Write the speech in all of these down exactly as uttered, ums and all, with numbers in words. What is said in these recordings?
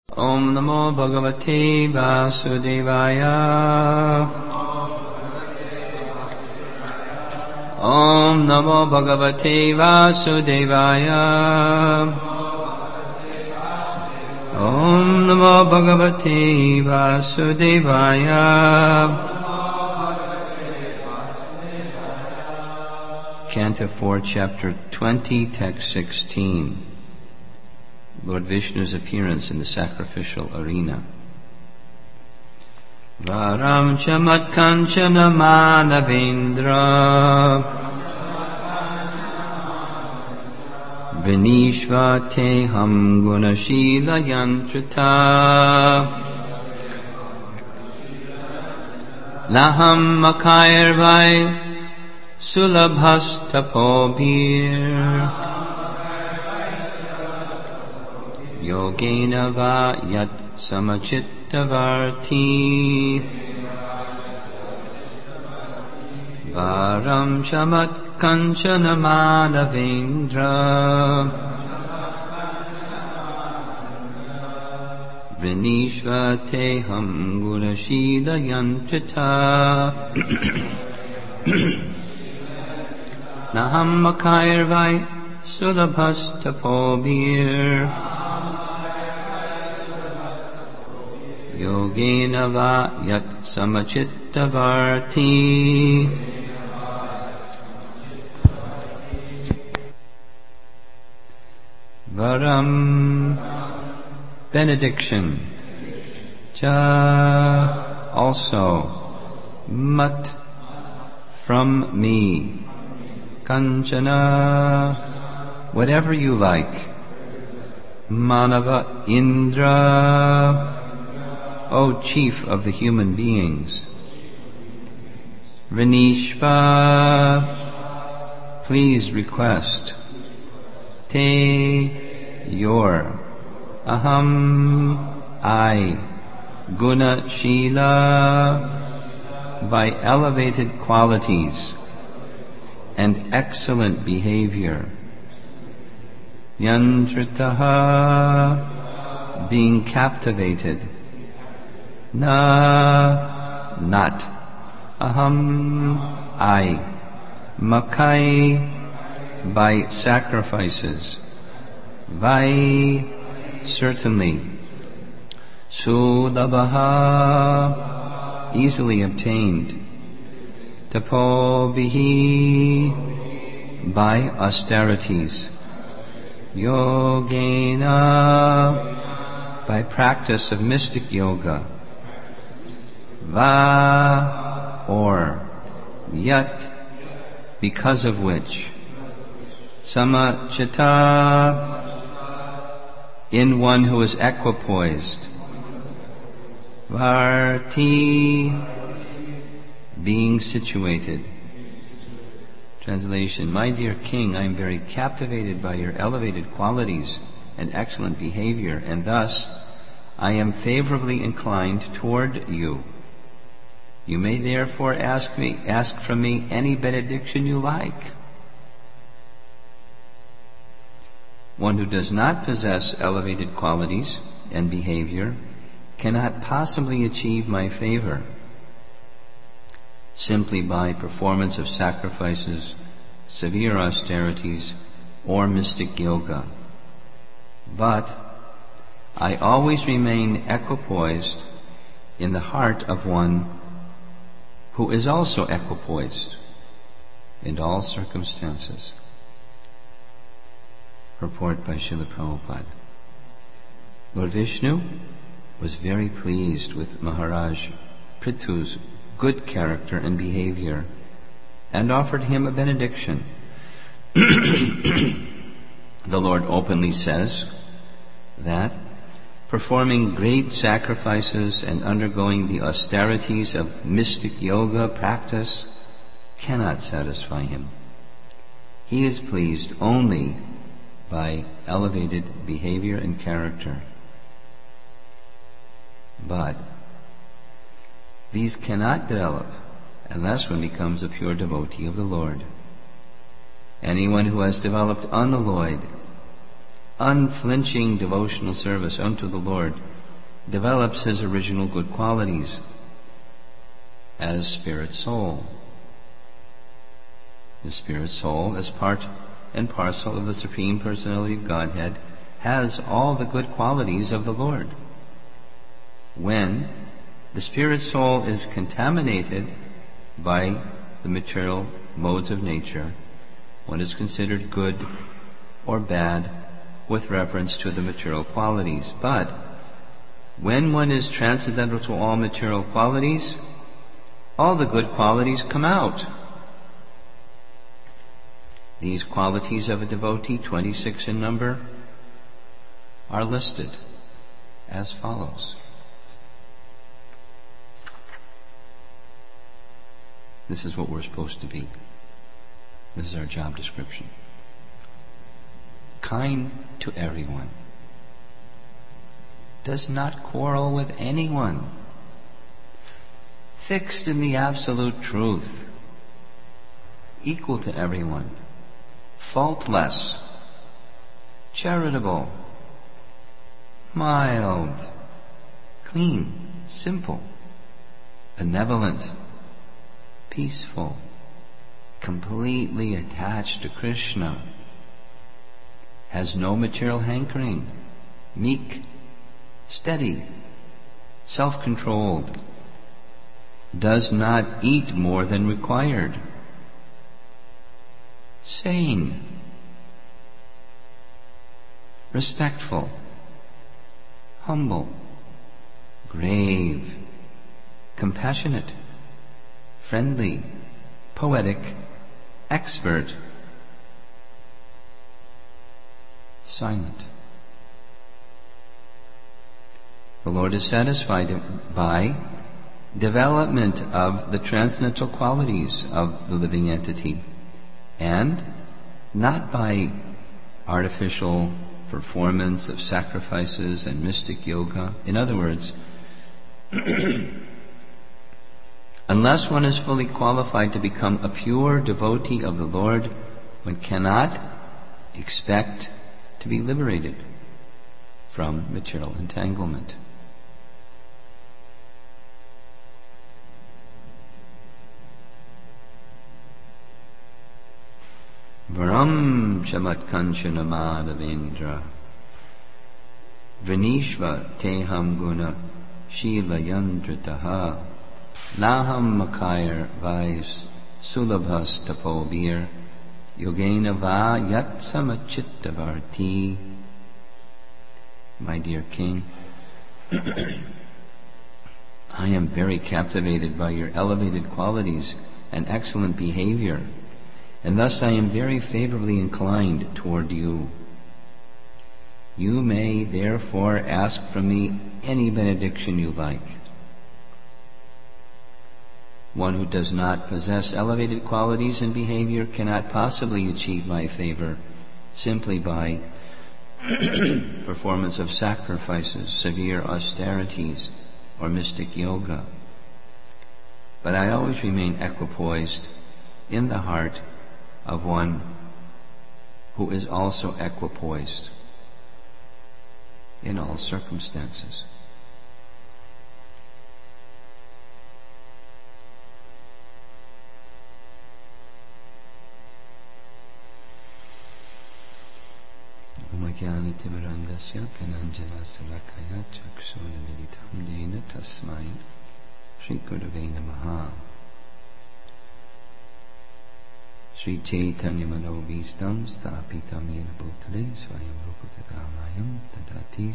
Om Namo Bhagavate Vasudevaya. Om Namo Bhagavate Vasudevaya. Om Namo Bhagavate Vasudevaya. Canto four, Chapter twenty, Text sixteen. Lord Vishnu's appearance in the sacrificial arena. Varam chamat kanchana manavendra Vinishvate ham gunashila yantrata Laham makairvai sulabhastapobhir Yogena va yat samachittavarti Varam chamat kanchana manavendra Vinishvate ham gunashila yantrata Naham makairvai sulabhastapobhir Yogena va yat samachittavarti Varam benediction Cha also mat from me Kanchana whatever you like Manava Indra O chief of the human beings, Vinishva, please request, Te, your, Aham, I, Guna Shila, by elevated qualities and excellent behavior, Yantritaha, being captivated, Na, not. Aham, I. Makai, by sacrifices. Vai, certainly. Sulabaha, easily obtained. Tapobihi, by austerities. Yogena, by practice of mystic yoga. Va, or, yat, because of which, Samachitta, in one who is equipoised, Varti, being situated. Translation, my dear king, I am very captivated by your elevated qualities and excellent behavior, and thus I am favorably inclined toward you. You may therefore ask me, ask from me any benediction you like. One who does not possess elevated qualities and behavior cannot possibly achieve my favor simply by performance of sacrifices, severe austerities, or mystic yoga. But I always remain equipoised in the heart of one who is also equipoised in all circumstances. Report by Srila Prabhupada. Lord Vishnu was very pleased with Maharaj Prithu's good character and behavior and offered him a benediction. The Lord openly says that performing great sacrifices and undergoing the austerities of mystic yoga practice cannot satisfy him. He is pleased only by elevated behavior and character. But these cannot develop unless one becomes a pure devotee of the Lord. Anyone who has developed unalloyed, unflinching devotional service unto the Lord develops his original good qualities as spirit soul. The spirit soul, as part and parcel of the Supreme Personality of Godhead, has all the good qualities of the Lord. When the spirit soul is contaminated by the material modes of nature, one is considered good or bad with reference to the material qualities. But when one is transcendental to all material qualities, all the good qualities come out. These qualities of a devotee, twenty-six in number, are listed as follows. This is what we're supposed to be. This is our job description. Kind to everyone. Does not quarrel with anyone. Fixed in the absolute truth. Equal to everyone. Faultless. Charitable. Mild. Clean. Simple. Benevolent. Peaceful. Completely attached to Krishna. Has no material hankering. Meek. Steady. Self-controlled. Does not eat more than required. Sane. Respectful. Humble. Grave. Compassionate. Friendly. Poetic. Expert. Silent. The Lord is satisfied by development of the transcendental qualities of the living entity, and not by artificial performance of sacrifices and mystic yoga. In other words, unless one is fully qualified to become a pure devotee of the Lord, one cannot expect to be liberated from material entanglement. Varam chamat kanchana madhavendra Vrinishva teham guna shila yandritaha Naham makayar vais sulabhas tapobir Yogena va yat samachittavarti. My dear King, I am very captivated by your elevated qualities and excellent behavior, and thus I am very favorably inclined toward you. You may therefore ask from me any benediction you like. One who does not possess elevated qualities and behavior cannot possibly achieve my favor simply by performance of sacrifices, severe austerities, or mystic yoga. But I always remain equipoised in the heart of one who is also equipoised in all circumstances. Umajnanitimirandasya kananjanasalakaya chakshunamilitam dena tasmai Shri Gurave Namaha. Shri Chaitanya Manobhistam Stapitam Yena Bhutale Swayam Rupakadamayam Tadati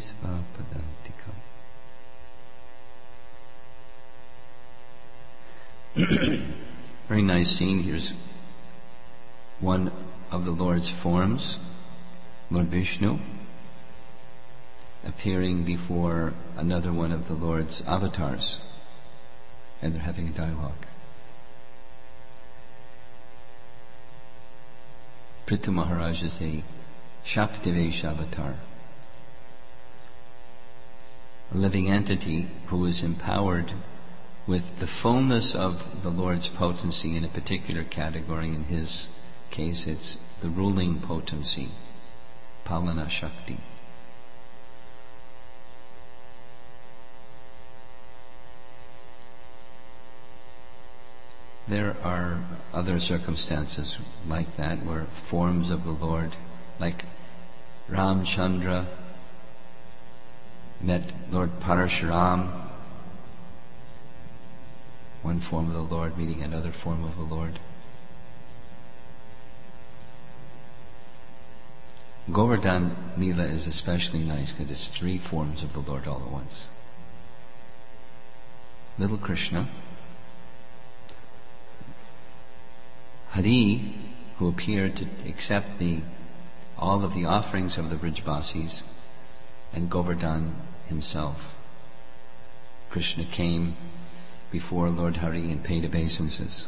Svapadantikam. Very nice scene. Here's one of the Lord's forms, Lord Vishnu, appearing before another one of the Lord's avatars, and they're having a dialogue. Prithu Maharaj is a Shaktivesh avatar, a living entity who is empowered with the fullness of the Lord's potency in a particular category. In his case, it's the ruling potency, Palana Shakti. There are other circumstances like that, where forms of the Lord, like Ramchandra met Lord Parashuram, one form of the Lord meeting another form of the Lord. Govardhan Leela is especially nice because it's three forms of the Lord all at once. Little Krishna, Hari, who appeared to accept the all of the offerings of the Brijbasis, and Govardhan himself. Krishna came before Lord Hari and paid obeisances.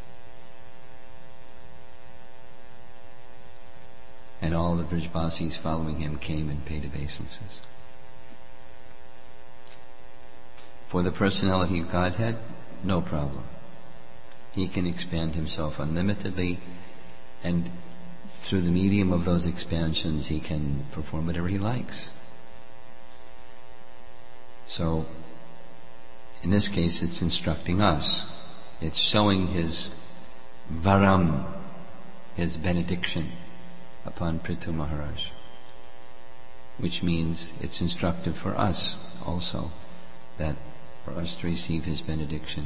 And all the Brijbasis following him came and paid obeisances. For the personality of Godhead, no problem. He can expand himself unlimitedly, and through the medium of those expansions he can perform whatever he likes. So, in this case, it's instructing us. It's showing his varam, his benediction upon Prithu Maharaj, which means it's instructive for us also, that for us to receive his benediction.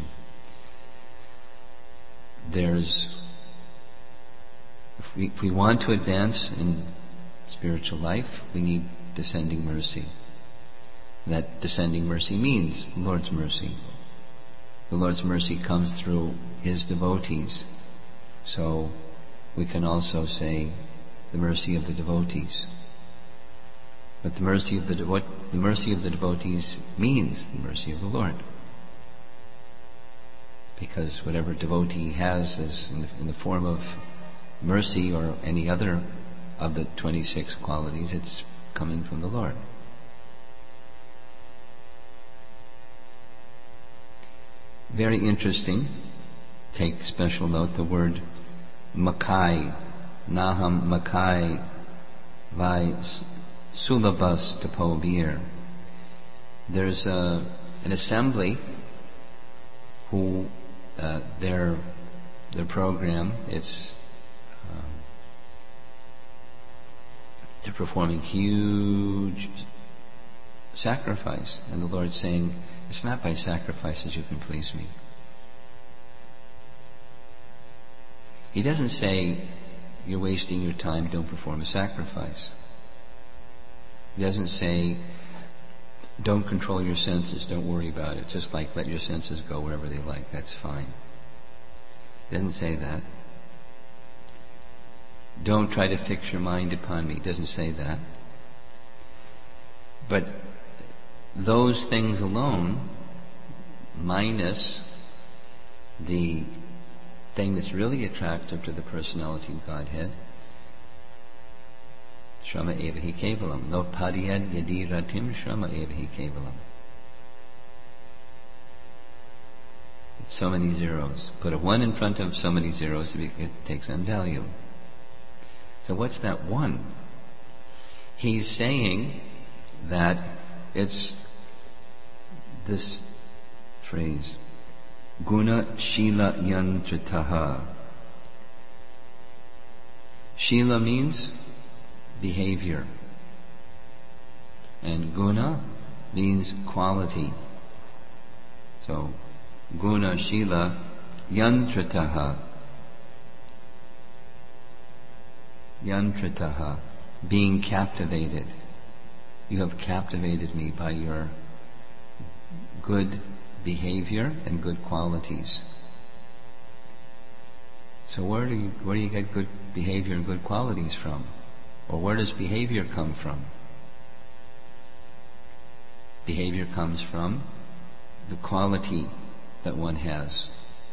There's, if we, if we want to advance in spiritual life, we need descending mercy. That descending mercy means the Lord's mercy. The Lord's mercy comes through his devotees. So we can also say the mercy of the devotees. But the mercy of the devo- the mercy of the devotees means the mercy of the Lord. Because whatever devotee has is in the, in the form of mercy or any other of the twenty-six qualities, it's coming from the Lord. Very interesting. Take special note, the word Makai, Naham Makai, Vai Sulabas Tapobir. There's a, an assembly who uh, their their program, it's um, they're performing huge sacrifice, and the Lord's saying, it's not by sacrifices you can please me. He doesn't say, you're wasting your time, don't perform a sacrifice. He doesn't say, don't control your senses, don't worry about it. Just like let your senses go wherever they like, that's fine. He doesn't say that. Don't try to fix your mind upon me. He doesn't say that. But those things alone, minus the thing that's really attractive to the personality of Godhead, Shrama eva hi kevalam. No padiyad yadi ratim shrama eva hi kevalam. It's so many zeros. Put a one in front of so many zeros, it takes on value. So what's that one? He's saying that it's this phrase, Guna Shila Yantrataha. Shila means behavior, and Guna means quality. So, Guna Shila Yantrataha. Yantrataha, being captivated. You have captivated me by your good behavior and good qualities. So where do you where do you get good behavior and good qualities from? Or where does behavior come from? Behavior comes from the quality that one has.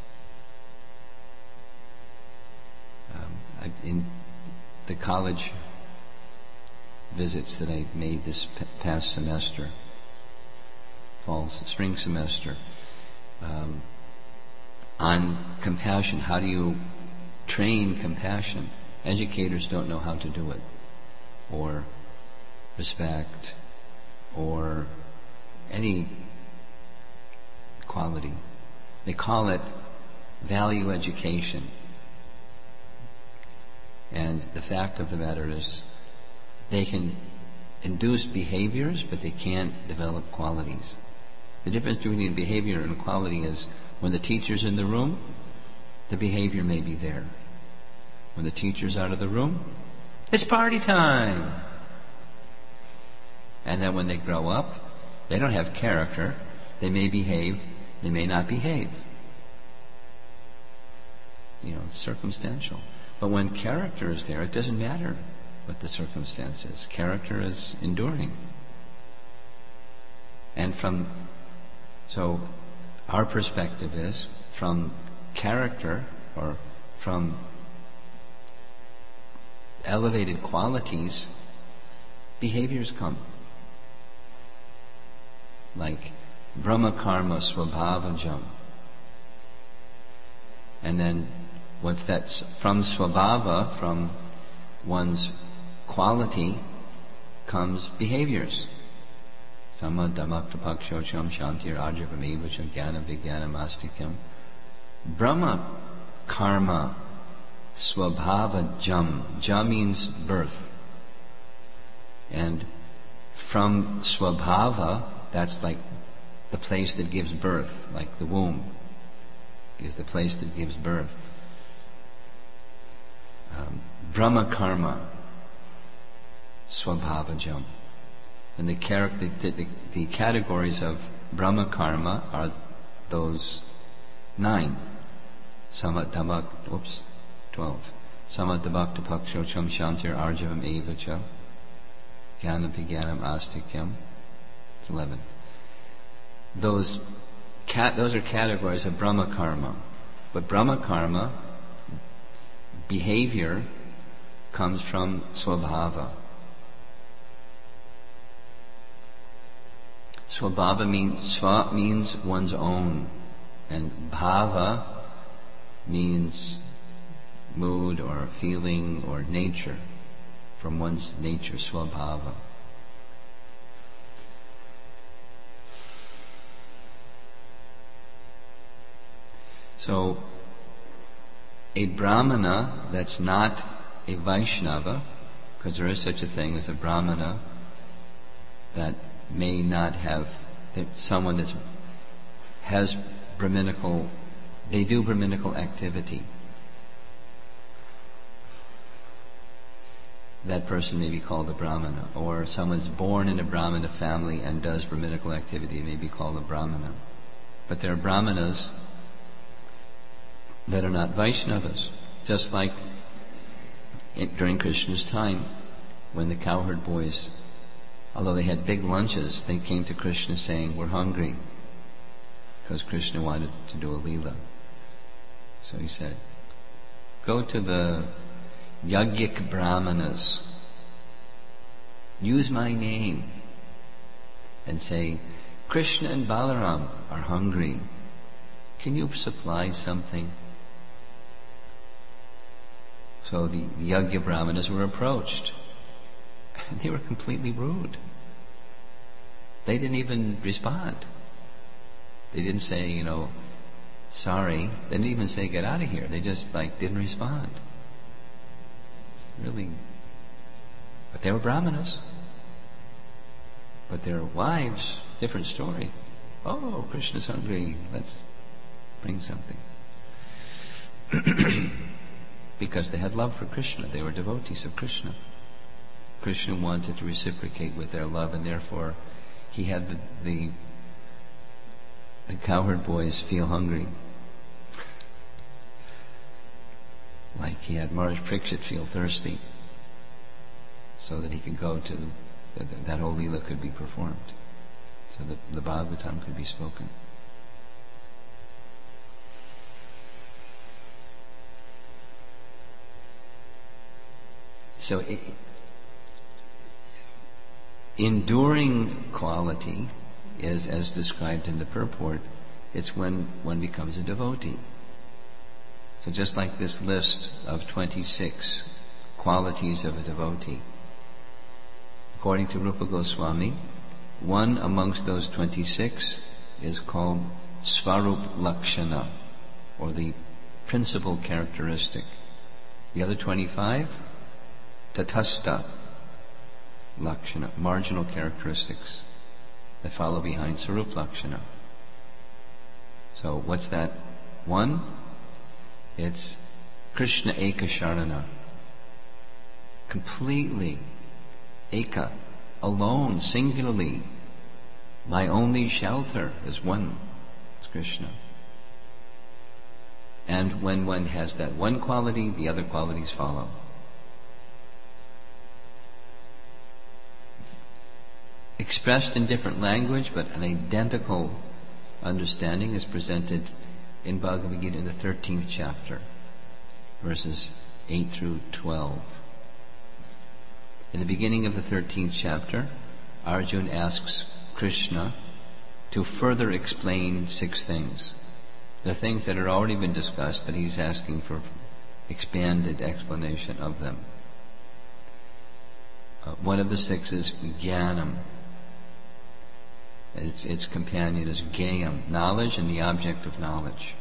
Um, I, in the college visits that I've made this p- past semester, fall, spring semester, um, on compassion. How do you train compassion? Educators don't know how to do it, or respect, or any quality. They call it value education. And the fact of the matter is, they can induce behaviors, but they can't develop qualities. The difference between behavior and quality is when the teacher's in the room, the behavior may be there. When the teacher's out of the room, it's party time. And then when they grow up, they don't have character. They may behave, they may not behave. You know, it's circumstantial. But when character is there, it doesn't matter what the circumstance is. Character is enduring. And from, so our perspective is from character or from elevated qualities, behaviors come. Like Brahma Karma Swabhavajam. And then what's that? From Swabhava, from one's quality, comes behaviors. Sama Dhamakta Pakshocham Shantir Ajavamevacham Jnana Vijnanam Astikam. Brahma Karma Swabhavajam. Jam means birth. And from Swabhava, that's like the place that gives birth, like the womb is the place that gives birth. Um, Brahma Karma Swabhavajam. And the, char- the, the, the categories of Brahma Karma are those nine. Samadhamak, oops, twelve. Samadhabhakta Pakshocham Shantir Arjavam Evacha. Jnana Vijnanam Astikyam. It's eleven. Those cat, those are categories of Brahma Karma. But Brahma Karma, behavior, comes from Swabhava. Swabhava means, Swa means one's own. And Bhava means mood or feeling or nature. From one's nature, Swabhava. So, a Brahmana that's not a Vaishnava, because there is such a thing as a Brahmana that may not have, that someone that has Brahminical, they do Brahminical activity. That person may be called a Brahmana. Or someone's born in a Brahmana family and does Brahminical activity may be called a Brahmana. But there are Brahmanas that are not Vaishnavas. Just like in, during Krishna's time, when the cowherd boys, although they had big lunches, they came to Krishna saying, "We're hungry," because Krishna wanted to do a Leela. So he said, "Go to the Yajnik Brahmanas, use my name, and say, Krishna and Balaram are hungry. Can you supply something?" So the Yajna Brahmanas were approached. And they were completely rude. They didn't even respond. They didn't say, you know, sorry. They didn't even say, get out of here. They just, like, didn't respond. Really. But they were Brahmanas. But their wives, different story. Oh, Krishna's hungry. Let's bring something. Because they had love for Krishna. They were devotees of Krishna. Krishna wanted to reciprocate with their love, and therefore he had the, the, the cowherd boys feel hungry. Like he had Maharaj Parikshit feel thirsty, so that he could go to, the, that, that whole Leela could be performed, so that the Bhagavatam could be spoken. So, it, enduring quality is, as described in the purport, it's when one becomes a devotee. So just like this list of twenty-six qualities of a devotee, according to Rupa Goswami, one amongst those twenty-six is called Svarup Lakshana, or the principal characteristic. The other twenty-five, tatastha lakshana, marginal characteristics that follow behind sarup lakshana. So what's that? One, it's Krishna Eka Sharana. Completely, Eka, alone, singularly. My only shelter is one, it's Krishna. And when one has that one quality, the other qualities follow. Expressed in different language, but an identical understanding is presented in Bhagavad Gita in the thirteenth chapter, verses eight through twelve. In the beginning of the thirteenth chapter, Arjuna asks Krishna to further explain six things. The things that had already been discussed, but he's asking for expanded explanation of them. Uh, one of the six is Jnanam. Its, its companion is Gayam, knowledge and the object of knowledge.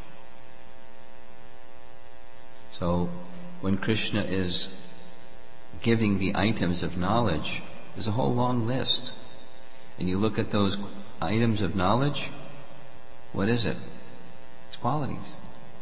So, when Krishna is giving the items of knowledge, there's a whole long list. And you look at those items of knowledge, what is it? It's qualities.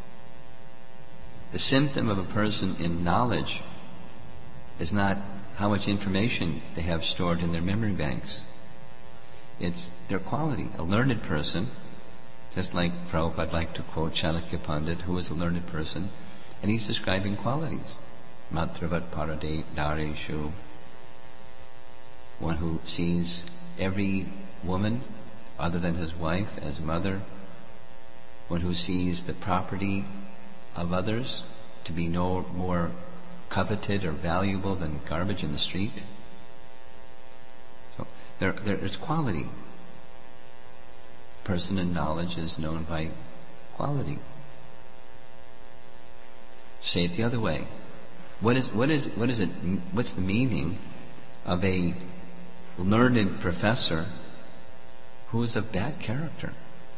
The symptom of a person in knowledge is not how much information they have stored in their memory banks. It's their quality. A learned person, just like Prabhupada liked to quote Chanakya Pandit, who was a learned person, and he's describing qualities. Matravat parade dareshu, one who sees every woman other than his wife as mother, one who sees the property of others to be no more coveted or valuable than garbage in the street. So there, there's quality. Person in knowledge is known by quality. Say it the other way. What is what is what is it? What's the meaning of a learned professor who is of bad character?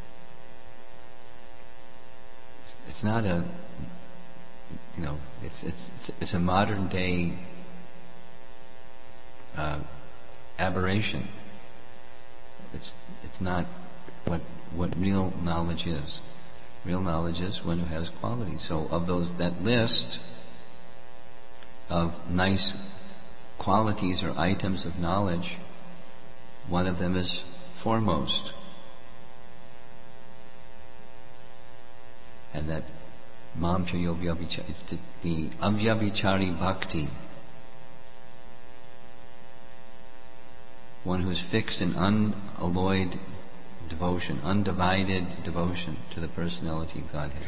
It's, it's not a, you know, it's it's it's a modern day uh, aberration. It's it's not what what real knowledge is. Real knowledge is one who has quality. So of those, that list of nice qualities or items of knowledge, one of them is foremost. And that Mamcha Yovyabhichari, it's the Avyabhichari Bhakti. One who's fixed in unalloyed devotion, undivided devotion to the personality of Godhead.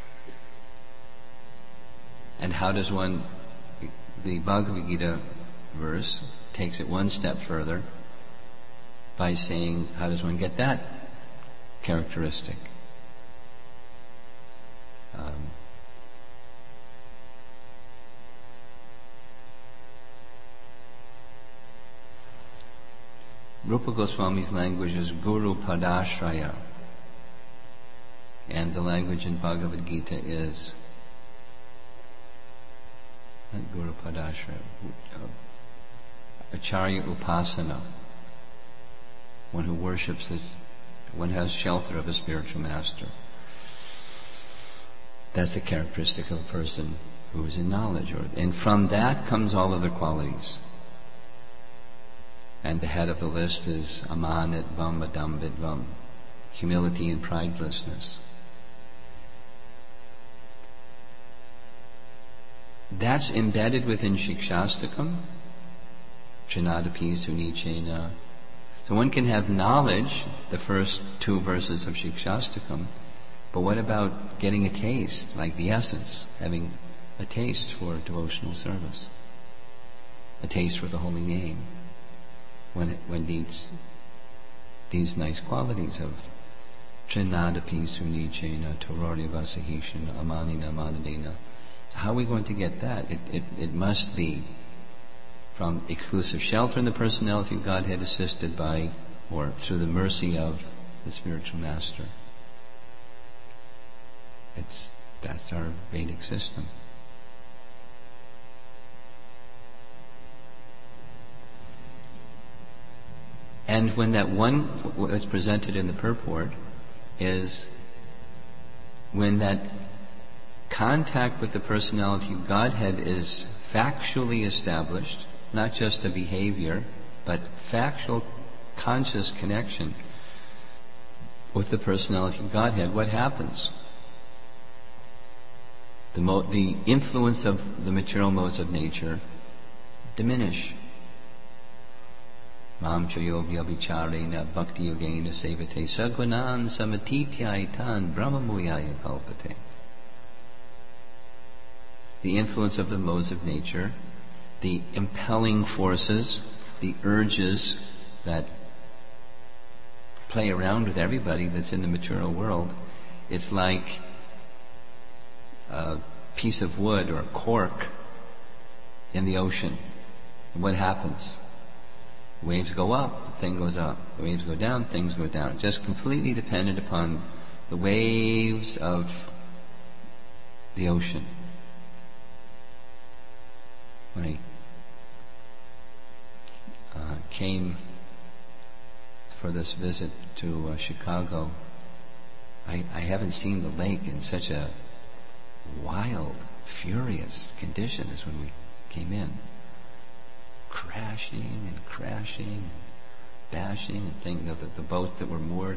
And how does one, the Bhagavad Gita verse takes it one step further by saying, how does one get that characteristic? Um, Rupa Goswami's language is Guru Padashraya, and the language in Bhagavad Gita is not Guru Padashraya, uh, Acharya Upasana, one who worships, his, one has shelter of a spiritual master. That's the characteristic of a person who is in knowledge, or, and from that comes all other qualities. And the head of the list is amanat vam adambitvam, humility and pridelessness. That's embedded within Shikshastakam, Trinadapi Sunichena. So one can have knowledge, the first two verses of Shikshastakam, but what about getting a taste, like the essence, having a taste for devotional service, a taste for the holy name? When it when needs these nice qualities of Trinadapi Sunichena, Torori Vasahishana, Amanina Manadena. So how are we going to get that? It, it it must be from exclusive shelter in the personality of Godhead, assisted by or through the mercy of the spiritual master. It's That's our Vedic system. And when that one, what's presented in the purport, is when that contact with the personality of Godhead is factually established, not just a behavior, but factual, conscious connection with the personality of Godhead, what happens? The, mo- the influence of the material modes of nature diminish. Mam chayo vyabhicharena bhakti yogena sevate sagvanan samatityaitan brahmamuyaya kalpate. The influence of the modes of nature, the impelling forces, the urges that play around with everybody that's in the material world, it's like a piece of wood or a cork in the ocean. And what happens? Waves go up, the thing goes up. Waves go down, things go down. Just completely dependent upon the waves of the ocean. When I uh, came for this visit to uh, Chicago, I, I haven't seen the lake in such a wild, furious condition as when we came in. Crashing and crashing and bashing and things of the, the boats that were moored.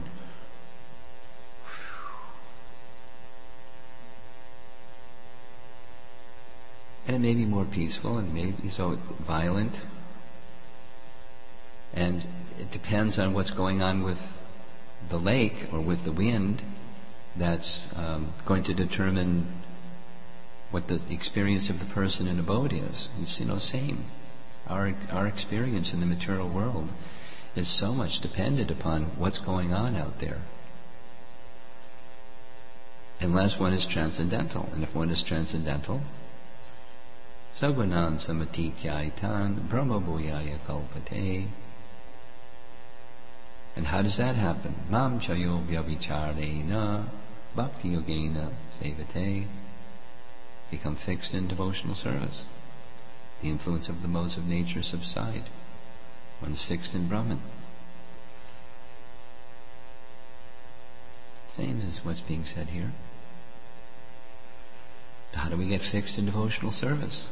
And it may be more peaceful and maybe so violent. And it depends on what's going on with the lake or with the wind that's um, going to determine what the experience of the person in a boat is. It's, you know, same. Our our experience in the material world is so much dependent upon what's going on out there. Unless one is transcendental. And if one is transcendental, sagvanan samatityaitan brahmabhuyaya kalpate. And how does that happen? Mam chayo vyabhicharena bhakti yogena sevate. Become fixed in devotional service. The influence of the modes of nature subside. One's fixed in Brahman. Same as what's being said here. How do we get fixed in devotional service?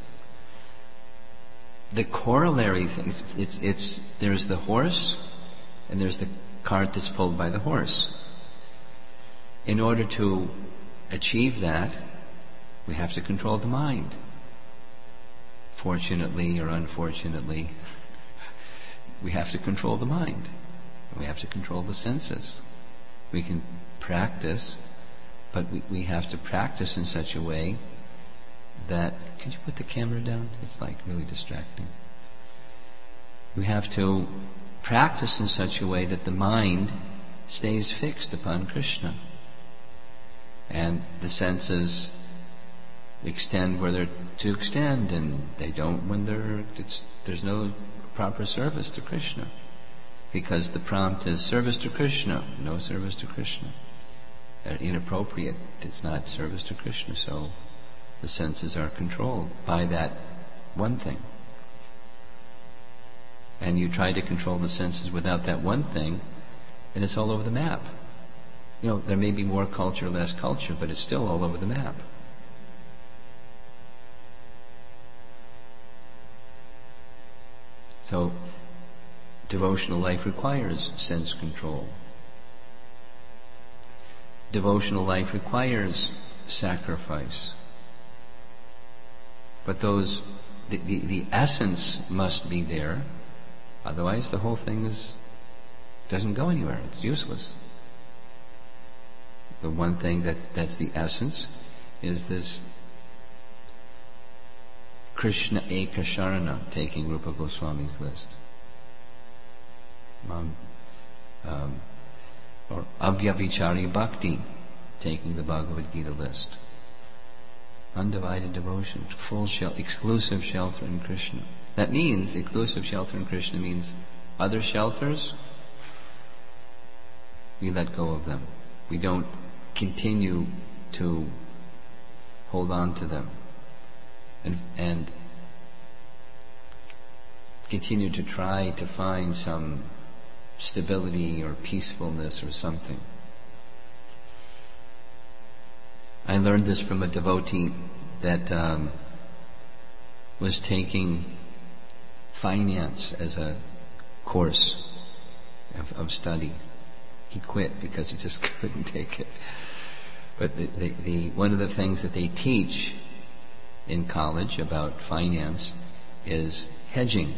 The corollary things, it's, it's, there's the horse and there's the cart that's pulled by the horse. In order to achieve that, we have to control the mind. Fortunately or unfortunately, we have to control the mind. We have to control the senses. We can practice, but we, we have to practice in such a way that... Could you put the camera down? It's like really distracting. We have to practice in such a way that the mind stays fixed upon Krishna. And the senses extend where they're to extend, and they don't when they're, it's, there's no proper service to Krishna. Because the prompt is service to Krishna, no service to Krishna. Uh, inappropriate, it's not service to Krishna, so the senses are controlled by that one thing. And you try to control the senses without that one thing, and it's all over the map. You know, there may be more culture, less culture, but it's still all over the map. So, devotional life requires sense control. Devotional life requires sacrifice. But those, the, the, the essence must be there, otherwise the whole thing is, doesn't go anywhere, it's useless. The one thing that, that's the essence is this Krishna Eka Sharana, taking Rupa Goswami's list. Um, um, or Avyavichari Bhakti, taking the Bhagavad Gita list. Undivided devotion, full shel- exclusive shelter in Krishna. That means, exclusive shelter in Krishna means other shelters, we let go of them. We don't continue to hold on to them, and, and continue to try to find some stability or peacefulness or something. I learned this from a devotee that um, was taking finance as a course of, of study. He quit because he just couldn't take it. But the, the, the one of the things that they teach in college about finance is hedging.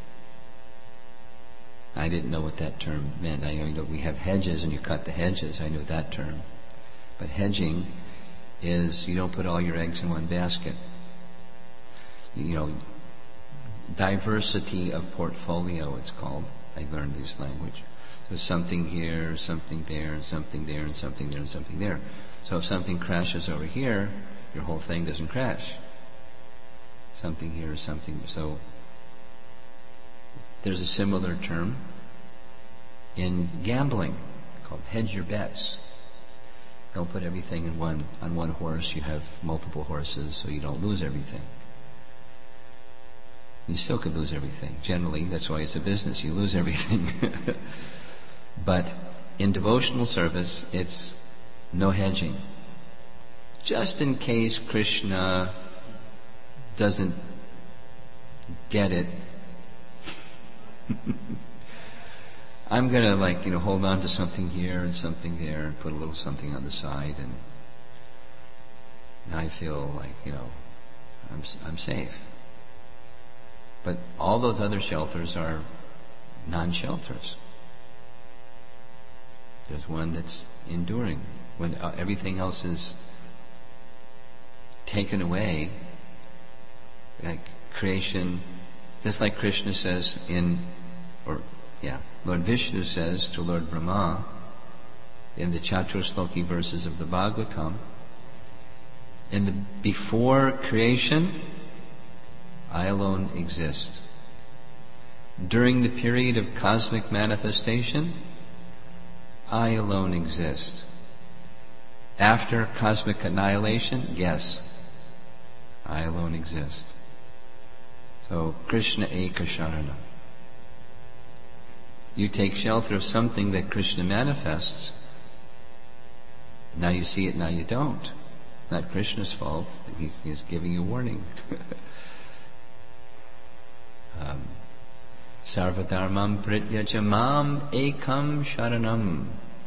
I didn't know what that term meant. I know we have hedges and you cut the hedges. I know that term. But hedging is you don't put all your eggs in one basket. You know, diversity of portfolio, it's called. I learned this language. So something here, something there, and something there, and something there, and something there. So if something crashes over here, your whole thing doesn't crash. Something here, something there. So there's a similar term in gambling called hedge your bets. Don't put everything in one on one horse. You have multiple horses, so you don't lose everything. You still could lose everything. Generally, that's why it's a business. You lose everything. But in devotional service, it's no hedging. Just in case Krishna doesn't get it, I'm going to like, you know, hold on to something here and something there and put a little something on the side, and I feel like, you know, I'm I'm safe. But all those other shelters are non-shelters. There's one that's enduring. When uh, everything else is taken away, like creation, just like Krishna says in, or yeah, Lord Vishnu says to Lord Brahma in the Chaturshloki verses of the Bhagavatam, in the before creation, I alone exist. During the period of cosmic manifestation, I alone exist. After cosmic annihilation, yes, I alone exist. So, Krishna Eka Sharana. You take shelter of something that Krishna manifests. Now you see it, now you don't. Not Krishna's fault. He's, he's giving you warning. um, Sarvadharmam prityaja mam ekam sharanam.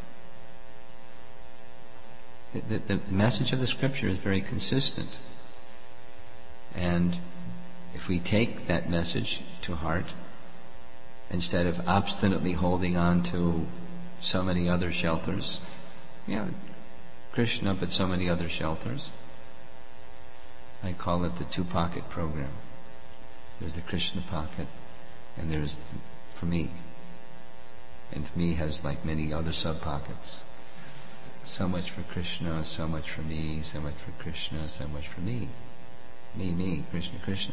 The, the, the message of the scripture is very consistent. And if we take that message to heart, instead of obstinately holding on to so many other shelters, yeah, Krishna, but so many other shelters, I call it the two-pocket program. There's the Krishna pocket, and there's the, for me. And for me has like many other sub-pockets. So much for Krishna, so much for me, so much for Krishna, so much for me. Me, me, Krishna, Krishna.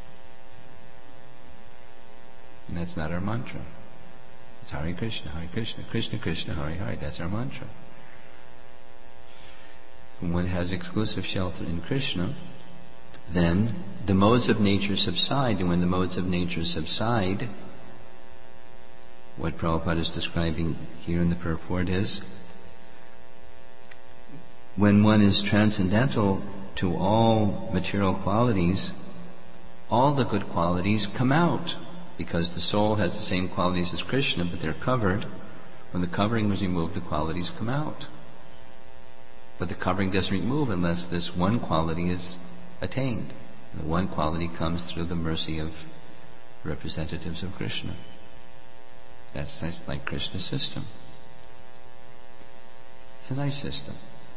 And that's not our mantra. It's Hare Krishna, Hare Krishna, Krishna, Krishna, Hare Hare. That's our mantra. When one has exclusive shelter in Krishna, then the modes of nature subside. And when the modes of nature subside, what Prabhupada is describing here in the purport is, when one is transcendental to all material qualities, all the good qualities come out, because the soul has the same qualities as Krishna, but they're covered. When the covering was removed, the qualities come out. But the covering doesn't remove unless this one quality is attained. And the one quality comes through the mercy of representatives of Krishna. That's, that's like Krishna's system. It's a nice system.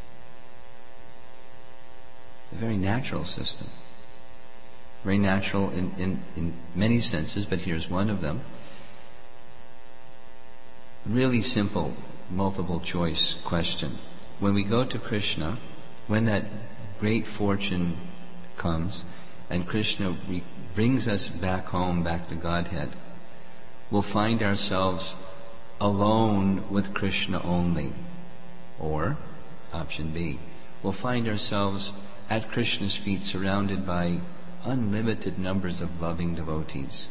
A very natural system. Very natural in, in, in many senses, but here's one of them. Really simple, multiple choice question. When we go to Krishna, when that great fortune comes, and Krishna re- brings us back home, back to Godhead, we'll find ourselves alone with Krishna only. Or, option B, we'll find ourselves at Krishna's feet, surrounded by unlimited numbers of loving devotees.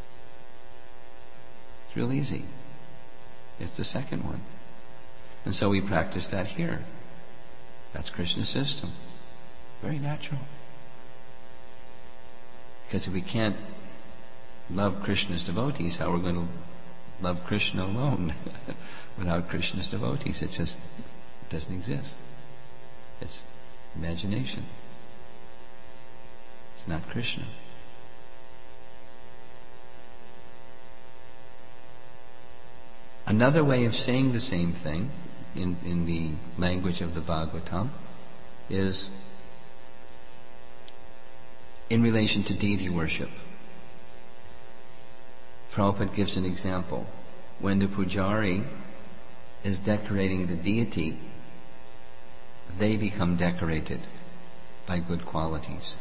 It's real easy. It's the second one. And so we practice that here. That's Krishna's system. Very natural. Because if we can't love Krishna's devotees, how are we going to love Krishna alone without Krishna's devotees? It just it doesn't exist. It's imagination. It's not Krishna. Another way of saying the same thing in, in the language of the Bhagavatam is in relation to deity worship. Prabhupada gives an example. When the pujari is decorating the deity, they become decorated by good qualities.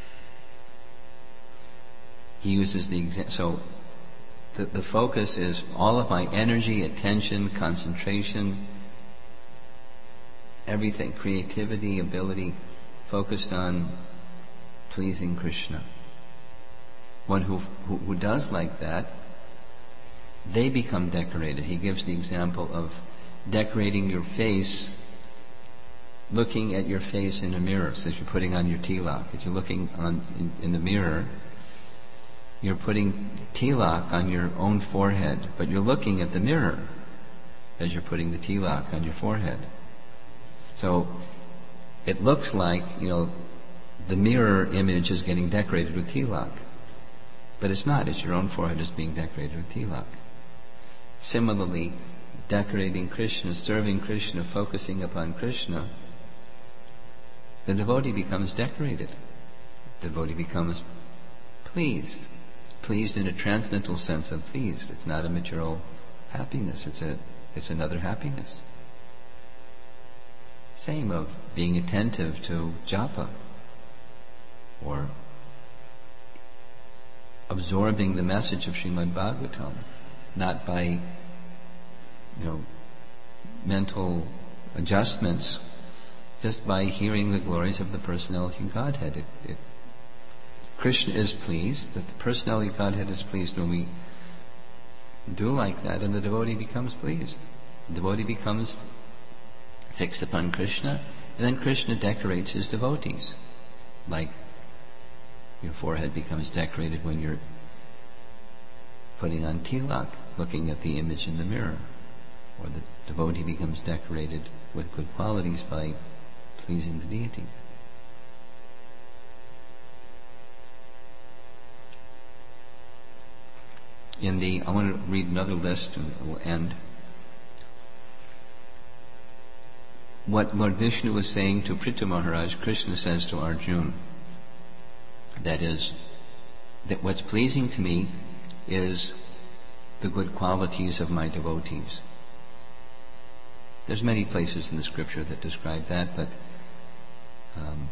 He uses the example. So the, the focus is all of my energy, attention, concentration, everything, creativity, ability, focused on pleasing Krishna. One who, who, who does like that, they become decorated. He gives the example of decorating your face, looking at your face in a mirror. So as you're putting on your tilak, if you're looking on in, in the mirror, you're putting tilak on your own forehead, but you're looking at the mirror as you're putting the tilak on your forehead. So it looks like, you know, the mirror image is getting decorated with tilak. But it's not. It's your own forehead is being decorated with tilak. Similarly, decorating Krishna, serving Krishna, focusing upon Krishna, the devotee becomes decorated. The devotee becomes pleased. Pleased in a transcendental sense of pleased. It's not a material happiness. It's a, it's another happiness. Same of being attentive to japa, or absorbing the message of Srimad Bhagavatam, not by, you know, mental adjustments, just by hearing the glories of the personality of Godhead. It, it, Krishna is pleased, that the personality of Godhead is pleased when we do like that, and the devotee becomes pleased. The devotee becomes fixed upon Krishna, and then Krishna decorates his devotees. Like your forehead becomes decorated when you're putting on tilak, looking at the image in the mirror. Or the devotee becomes decorated with good qualities by pleasing the deity. In the, I want to read another list and we'll end. What Lord Vishnu was saying to Prithu Maharaj, Krishna says to Arjuna. That is, that what's pleasing to me is the good qualities of my devotees. There's many places in the scripture that describe that, but um,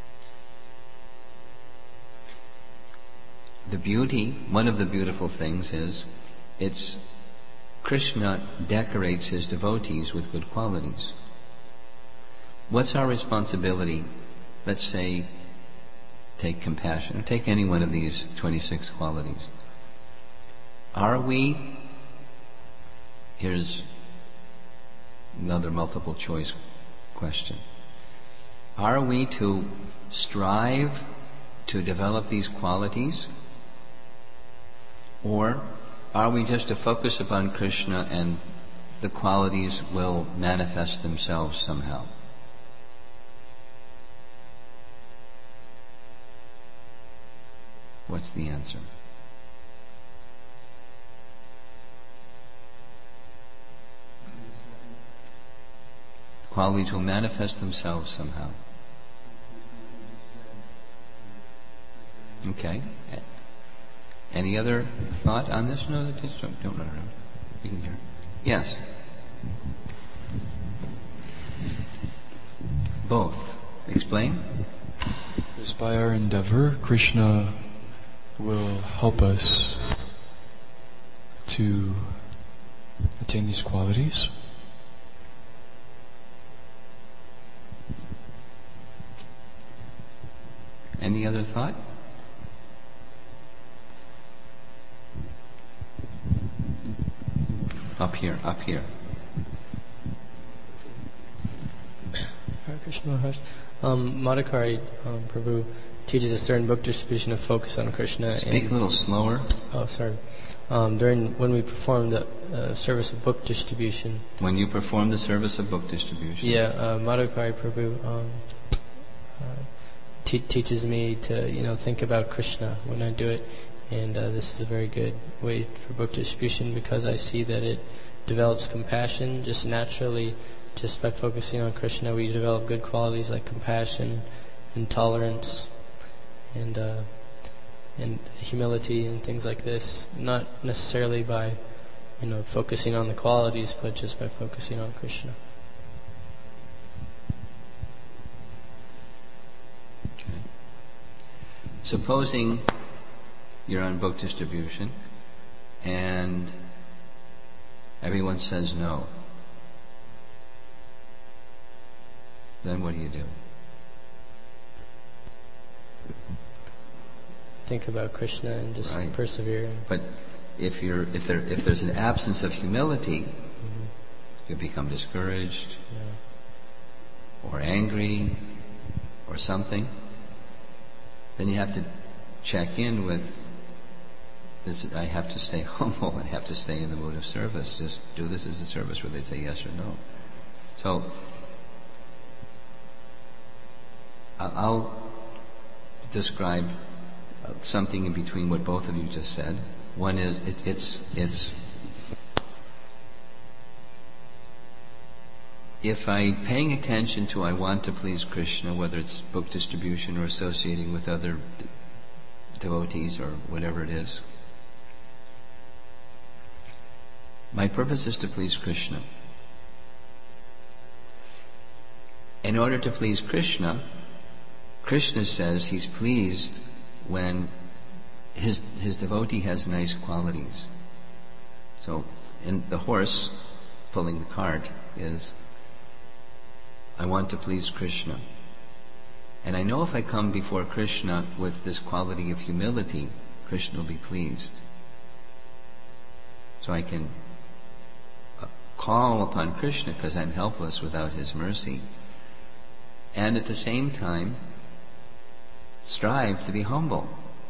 the beauty, one of the beautiful things is, it's Krishna decorates his devotees with good qualities. What's our responsibility? Let's say, take compassion, or take any one of these twenty-six qualities. Are we, here's another multiple choice question. Are we to strive to develop these qualities? Or are we just to focus upon Krishna and the qualities will manifest themselves somehow? What's the answer? Qualities will manifest themselves somehow. Okay. Any other thought on this? No, just don't, don't run around. You can hear. Yes. Both. Explain. Because by our endeavor, Krishna will help us to attain these qualities. Any other thought? Up here, up here. Hare Krishna Maharaj. Um, Madhukari um, Prabhu teaches a certain book distribution of focus on Krishna. Speak and, a little slower. Oh, sorry. Um, during when we perform the uh, service of book distribution. When you perform the service of book distribution. Yeah, uh, Madhukari Prabhu um, uh, te- teaches me to, you know, think about Krishna when I do it, and uh, this is a very good way for book distribution because I see that it develops compassion just naturally. Just by focusing on Krishna, we develop good qualities like compassion and tolerance and uh, and humility and things like this. Not necessarily by, you know, focusing on the qualities, but just by focusing on Krishna. Okay. Supposing you're on book distribution and everyone says no. Then what do you do? Think about Krishna and just right. persevere. But if you're if there if there's an absence of humility, Mm-hmm. you become discouraged Yeah. or angry or something. Then you have to check in with this. I have to stay humble. I have to stay in the mood of service. Just do this as a service where they say yes or no. So I'll describe something in between what both of you just said. One is it, it's it's if I'm paying attention to I want to please Krishna, whether it's book distribution or associating with other d- devotees or whatever it is, my purpose is to please Krishna. In order to please Krishna, Krishna says he's pleased when his his devotee has nice qualities. So, in the horse pulling the cart is, I want to please Krishna. And I know if I come before Krishna with this quality of humility, Krishna will be pleased. So I can call upon Krishna because I'm helpless without his mercy. And at the same time, strive to be humble.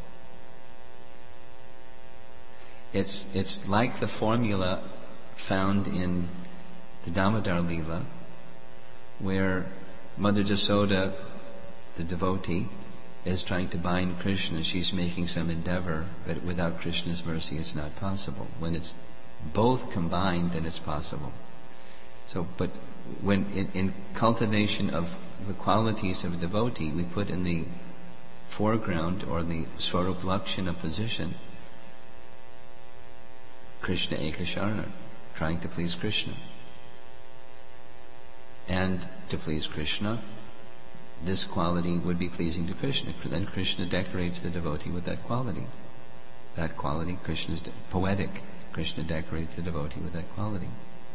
It's it's like the formula found in the Damodar Leela, where Mother Jasoda, the devotee, is trying to bind Krishna. She's making some endeavor, but without Krishna's mercy it's not possible. When it's both combined, then it's possible. So, but when in, in cultivation of the qualities of a devotee, we put in the foreground or the Swarup Lakshana position Krishna Ekasharana, trying to please Krishna. And to please Krishna, this quality would be pleasing to Krishna. Then Krishna decorates the devotee with that quality. That quality, Krishna is de- poetic. Krishna decorates the devotee with that quality.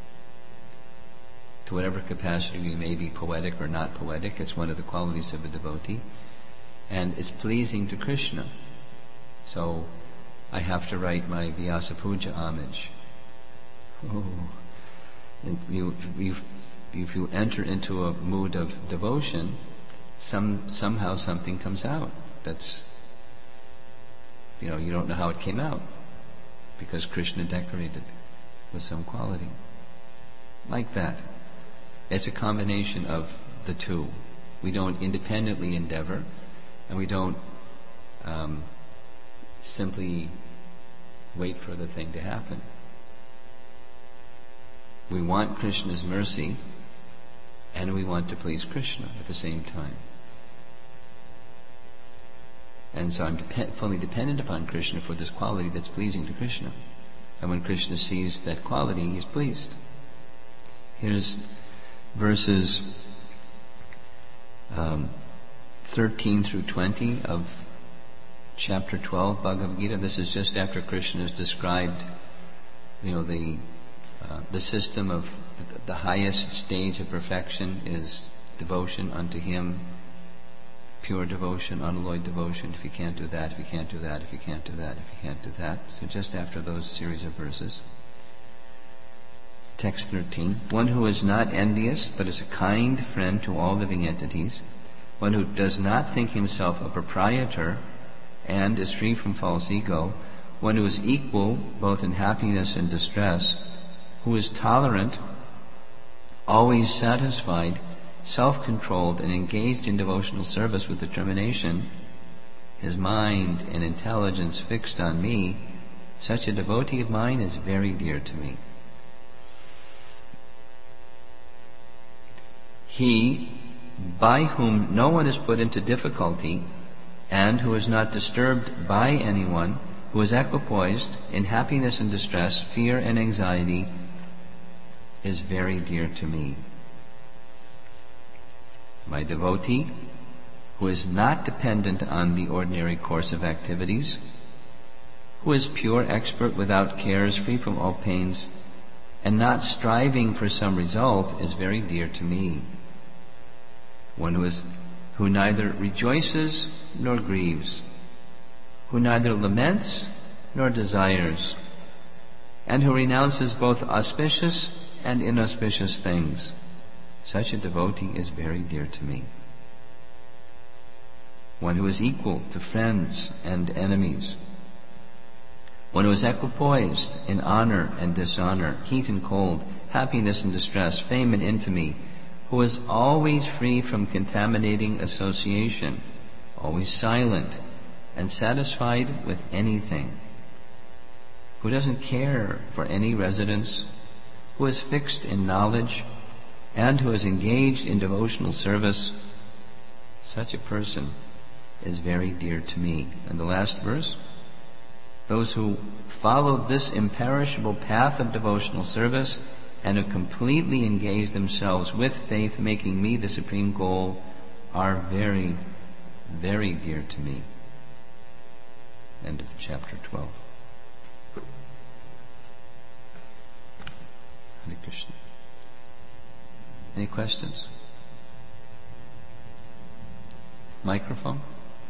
To whatever capacity we may be poetic or not poetic, it's one of the qualities of a devotee. And it's pleasing to Krishna. So I have to write my Vyasa Puja homage. Oh. And you, you, if you enter into a mood of devotion, some somehow something comes out. That's, you know, you don't know how it came out because Krishna decorated with some quality. Like that. It's a combination of the two. We don't independently endeavor, and we don't um, simply wait for the thing to happen. We want Krishna's mercy, and we want to please Krishna at the same time. And so I'm dep- fully dependent upon Krishna for this quality that's pleasing to Krishna. And when Krishna sees that quality, he's pleased. Here's verses um, thirteen through twenty of chapter twelve, Bhagavad Gita. This is just after Krishna has described, you know, the uh, the system of the highest stage of perfection is devotion unto Him, pure devotion, unalloyed devotion, if you can't do that, if you can't do that, if you can't do that, if you can't do that. So just after those series of verses. Text thirteen. One who is not envious, but is a kind friend to all living entities. One who does not think himself a proprietor and is free from false ego. One who is equal both in happiness and distress. Who is tolerant, always satisfied, self-controlled, and engaged in devotional service with determination, his mind and intelligence fixed on me, such a devotee of mine is very dear to me. He, by whom no one is put into difficulty, and who is not disturbed by anyone, who is equipoised in happiness and distress, fear and anxiety, is very dear to me. My devotee, who is not dependent on the ordinary course of activities, who is pure expert without cares, free from all pains, and not striving for some result, is very dear to me. One who is who neither rejoices nor grieves, who neither laments nor desires, and who renounces both auspicious and inauspicious things. Such a devotee is very dear to me. One who is equal to friends and enemies. One who is equipoised in honor and dishonor, heat and cold, happiness and distress, fame and infamy, who is always free from contaminating association, always silent and satisfied with anything, who doesn't care for any residence, who is fixed in knowledge, and who is engaged in devotional service, such a person is very dear to me. And the last verse, those who follow this imperishable path of devotional service and who completely engage themselves with faith, making me the supreme goal, are very, very dear to me. End of chapter twelve. Hare Krishna. Any questions? Microphone?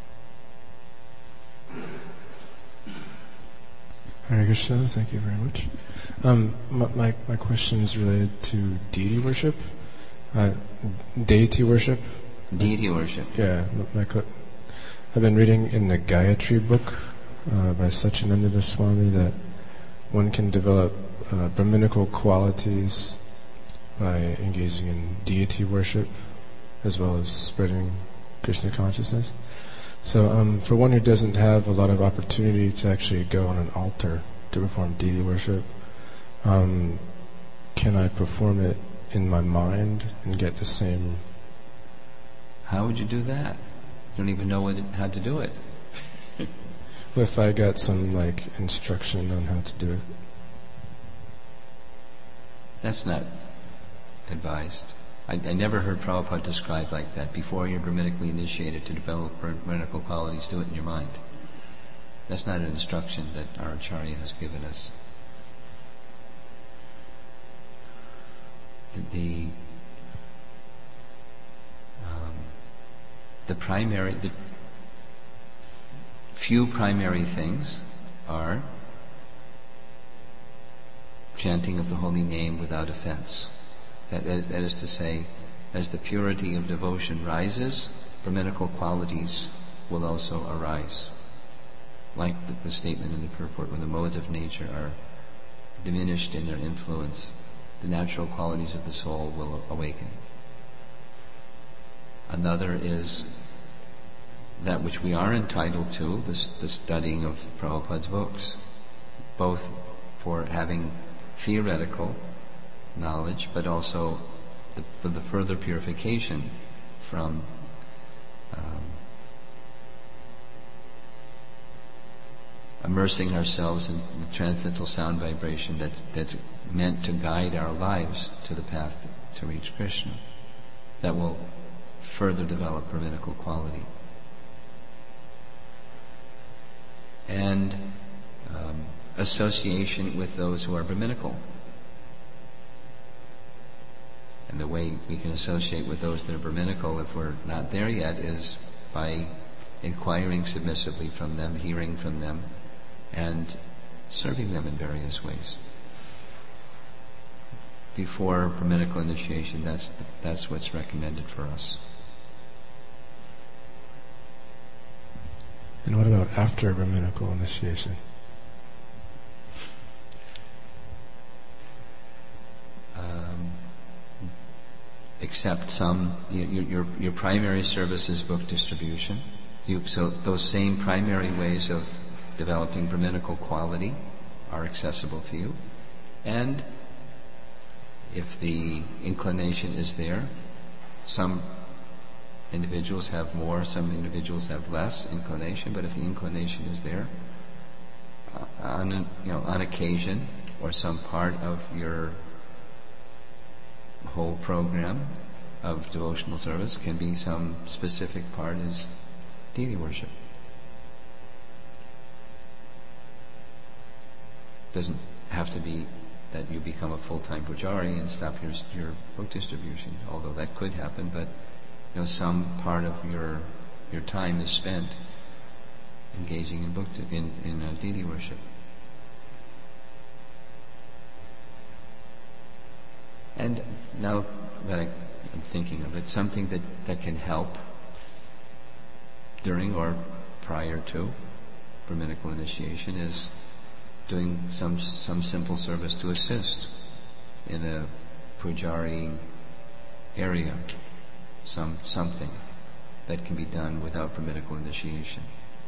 Hare Krishna, thank you very much. Um, my, my my question is related to deity worship, uh, deity worship. Deity worship. Yeah, my, my, I've been reading in the Gayatri book uh, by Satchidananda Swami that one can develop uh, Brahminical qualities by engaging in deity worship, as well as spreading Krishna consciousness. So um, for one who doesn't have a lot of opportunity to actually go on an altar to perform deity worship, um, can I perform it in my mind and get the same? How would you do that? You don't even know what it, how to do it. If I got some like instruction on how to do it. That's not advised. I, I never heard Prabhupada described like that. Before you're Brahminically initiated to develop Brahminical qualities, do it in your mind. That's not an instruction that our Acharya has given us. The, the, um, the primary, the few primary things are chanting of the holy name without offense. That is, that is to say, as the purity of devotion rises, Brahminical qualities will also arise. Like the, the statement in the purport, when the modes of nature are diminished in their influence, the natural qualities of the soul will awaken. Another is that which we are entitled to, the, the studying of Prabhupada's books, both for having theoretical knowledge, but also the, for the further purification from um, immersing ourselves in the transcendental sound vibration that, that's meant to guide our lives to the path to, to reach Krishna. That will further develop Brahminical quality. And um, association with those who are Brahminical. And the way we can associate with those that are Brahminical, if we're not there yet, is by inquiring submissively from them, hearing from them, and serving them in various ways. Before Brahminical initiation, that's that's what's recommended for us. And what about after Brahminical initiation? Um, except some, you, your your primary service is book distribution. You, so those same primary ways of developing Brahminical quality are accessible to you. And if the inclination is there, some individuals have more, some individuals have less inclination, but if the inclination is there, uh, on, you know, on occasion, or some part of your whole program of devotional service can be some specific part is deity worship. Doesn't have to be that you become a full-time pujari and stop your your book distribution, although that could happen, but you know, some part of your your time is spent engaging in book di- in in uh, deity worship. And now that I, I'm thinking of it, something that, that can help during or prior to Brahminical initiation is doing some some simple service to assist in a pujari area, some something that can be done without Brahminical initiation,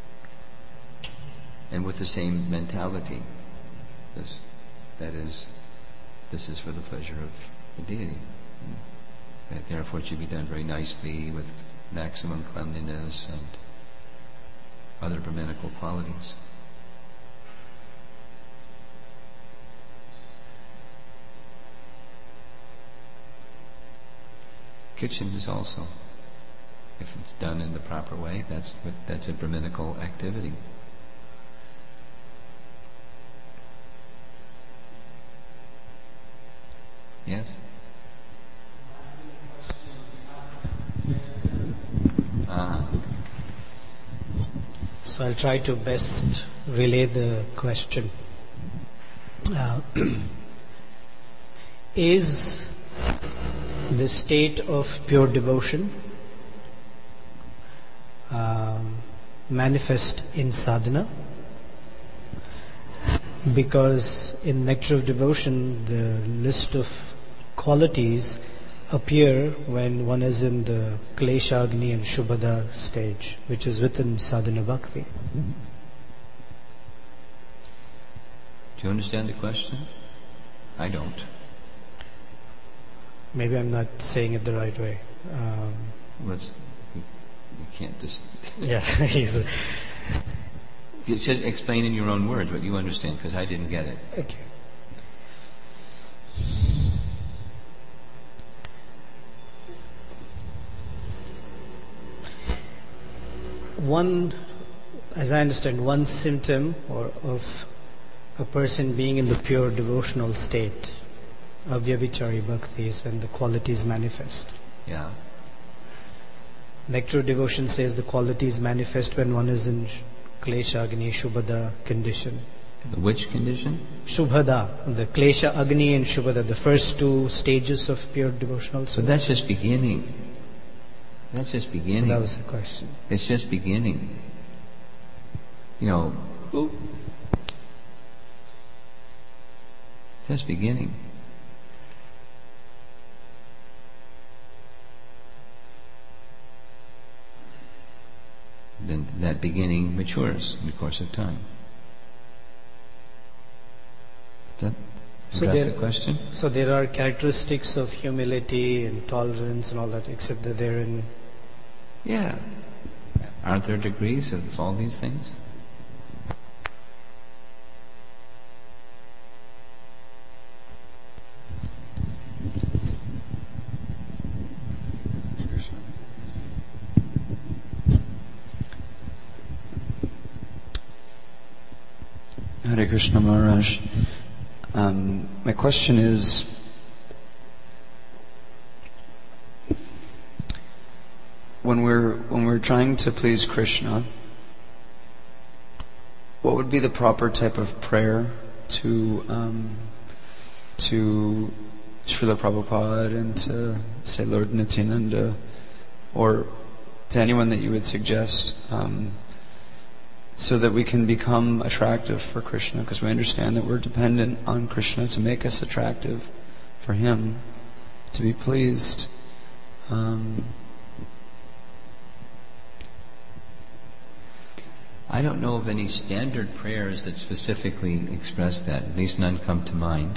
and with the same mentality. This, that is, this is for the pleasure of the deity. And therefore, it should be done very nicely with maximum cleanliness and other Brahminical qualities. Kitchen is also, if it's done in the proper way, that's that's a Brahminical activity. Yes? Uh, so I'll try to best relay the question. Uh, is the state of pure devotion um, manifest in sadhana? Because in Nectar of Devotion, the list of qualities appear when one is in the Kleshagni and Shubhada stage, which is within sadhana bhakti. do you understand the question? I don't. Maybe I'm not saying it the right way. Um, Let's, you, you can't just... yeah, he's a, You just explain in your own words what you understand, because I didn't get it. okay. One, as I understand, one symptom or of a person being in the pure devotional state of Vyabhichari Bhakti is when the qualities manifest. Yeah. Nectar of Devotion says the qualities manifest when one is in Klesha Agni Shubhada condition. Which condition? Shubhada, the Klesha Agni and Shubhada, the first two stages of pure devotional service. But that's just beginning. That's just beginning. So that was the question. It's just beginning. You know, oop. Just beginning. Then that beginning matures in the course of time. Does that So address there- the question? So there are characteristics of humility and tolerance and all that, except that they're in... Yeah. Aren't there degrees of all these things? Hare Krishna Maharaj. Um, my question is, when we're when we're trying to please Krishna, what would be the proper type of prayer to um, to Srila Prabhupada and to, say, Lord Nityananda, or to anyone that you would suggest, um, so that we can become attractive for Krishna? Because we understand that we're dependent on Krishna to make us attractive for Him, to be pleased. Um, I don't know of any standard prayers that specifically express that. At least none come to mind.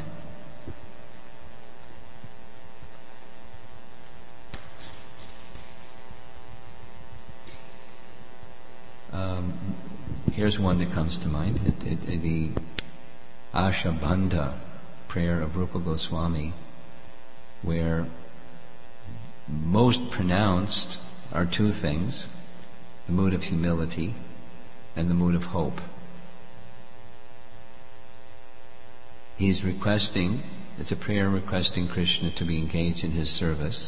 Um, here's one that comes to mind. It, it, it, the Ashabandha prayer of Rupa Goswami, where most pronounced are two things: the mood of humility and the mood of hope. He's requesting, it's a prayer requesting Krishna to be engaged in his service,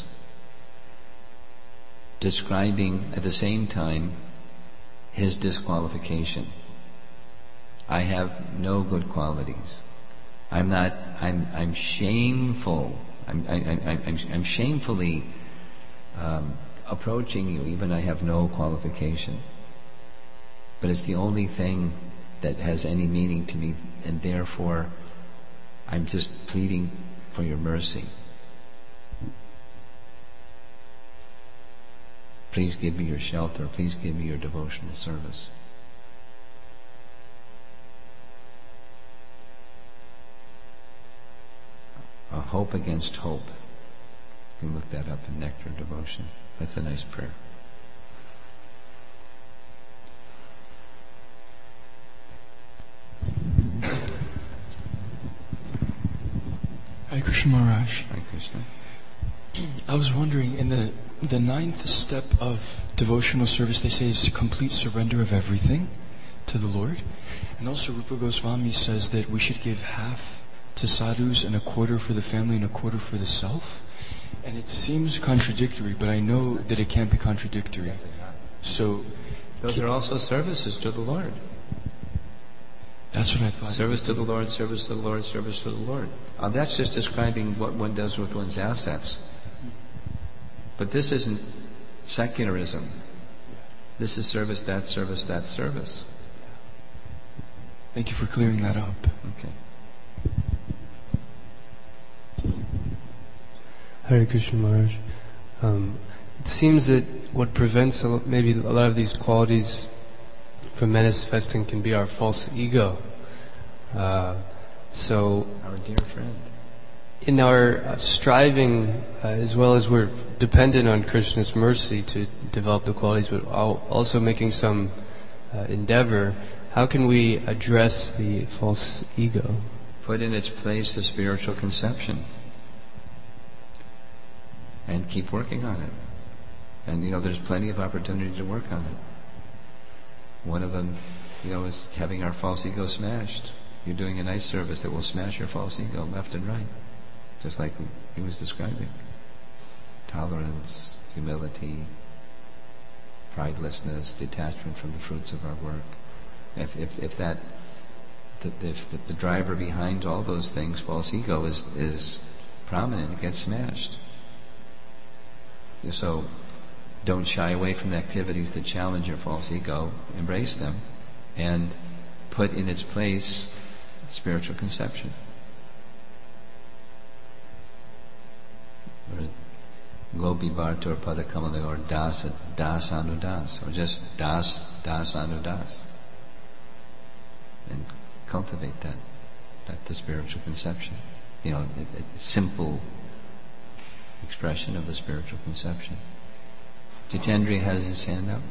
describing at the same time his disqualification. I have no good qualities. I'm not, I'm, I'm shameful. I'm, I, I, I'm, I'm shamefully um, approaching you, even I have no qualification. But it's the only thing that has any meaning to me, and therefore I'm just pleading for your mercy. Please give me your shelter. Please give me your devotional service. A hope against hope. You can look that up in Nectar Devotion. That's a nice prayer. Hare Krishna Maharaj. Hare Krishna. I was wondering, in the the ninth step of devotional service, they say is complete surrender of everything to the Lord. And also Rupa Goswami says that we should give half to sadhus and a quarter for the family and a quarter for the self. And it seems contradictory, but I know that it can't be contradictory. So those are also services to the Lord. That's what I thought. Service to the Lord, service to the Lord, service to the Lord. Uh, that's just describing what one does with one's assets. But this isn't secularism. This is service, that service, that service. Thank you for clearing that up. Okay. Hare Krishna Maharaj. Um, it seems that what prevents a, maybe a lot of these qualities from manifesting can be our false ego. Uh, so, our dear friend. In our uh, striving, uh, as well as we're dependent on Krishna's mercy to develop the qualities, but also making some uh, endeavor, how can we address the false ego? Put in its place the spiritual conception. And keep working on it. And, you know, there's plenty of opportunity to work on it. One of them, you know, is having our false ego smashed. You're doing a nice service that will smash your false ego left and right. Just like he was describing. Tolerance, humility, pridelessness, detachment from the fruits of our work. If if, if that, if the, the driver behind all those things, false ego, is is prominent, it gets smashed. So, don't shy away from activities that challenge your false ego. Embrace them, and put in its place spiritual conception. Gopi Bhartur Padakamala, or Das Das Anudas, or just Das Das Anudas, and cultivate that. That's the spiritual conception. You know, a, a simple expression of the spiritual conception. Jitendra has his hand up.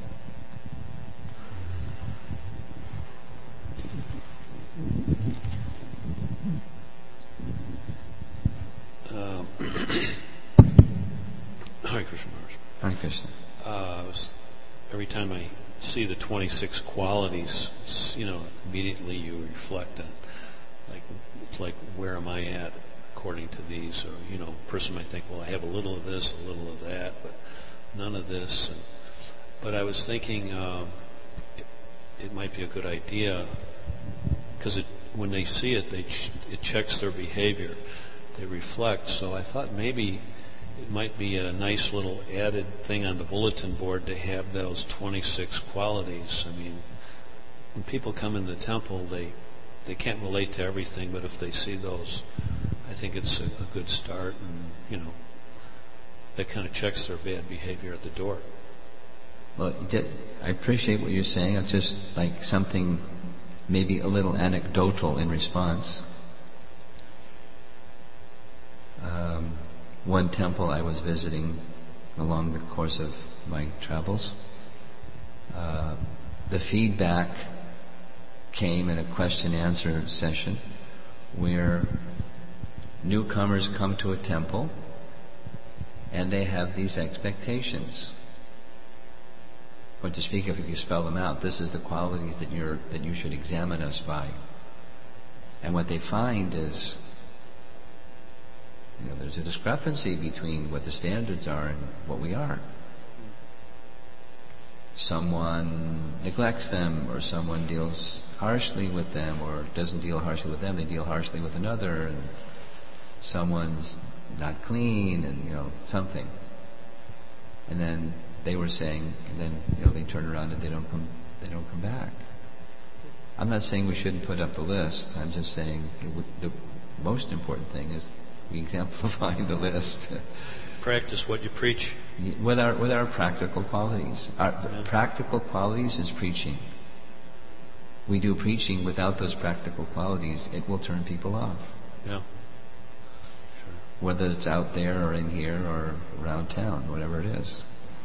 Uh, Hare Krishna Maharaj. Hare Krishna. Uh, every time I see the twenty-six qualities, you know, immediately you reflect on, like, it's like, where am I at according to these? Or, you know, a person might think, well, I have a little of this, a little of that, but none of this. And, but I was thinking uh, it, it might be a good idea because it, when they see it, they ch- it checks their behavior. They reflect. So I thought maybe it might be a nice little added thing on the bulletin board to have those twenty-six qualities. I mean, when people come in the temple, they they can't relate to everything, but if they see those, I think it's a, a good start, and you know, that kind of checks their bad behavior at the door. Well, I appreciate what you're saying. It's just like something maybe a little anecdotal in response. Um, one temple I was visiting along the course of my travels, uh, the feedback came in a question-answer session where newcomers come to a temple and they have these expectations. But to speak of, if you spell them out, this is the qualities that you're that you should examine us by. And what they find is, you know, there's a discrepancy between what the standards are and what we are. Someone neglects them, or someone deals harshly with them, or doesn't deal harshly with them, they deal harshly with another, and someone's not clean, and, you know, something. And then they were saying, and then, you know, they turn around and they don't come, they don't come back. I'm not saying we shouldn't put up the list. I'm just saying it would, the most important thing is we exemplify the list. Practice what you preach. With our with our practical qualities. Our Yeah. practical qualities is preaching. We do preaching without those practical qualities, it will turn people off. Yeah. Whether it's out there or in here or around town, whatever it is.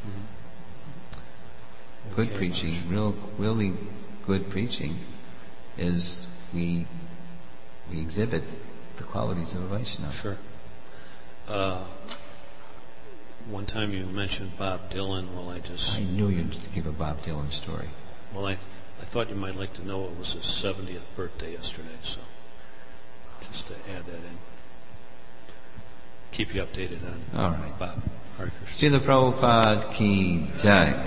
Mm-hmm. Good Okay, preaching, Marsh. real, really good preaching, is we we exhibit the qualities of a Vaishnava. Sure. Uh, one time you mentioned Bob Dylan. Well, I just I knew you'd give a Bob Dylan story. well, I I thought you might like to know it was his seventieth birthday yesterday, so just to add that in. Keep you updated on All right. Bob. Hare Krishna. Srila Prabhupada ki jai.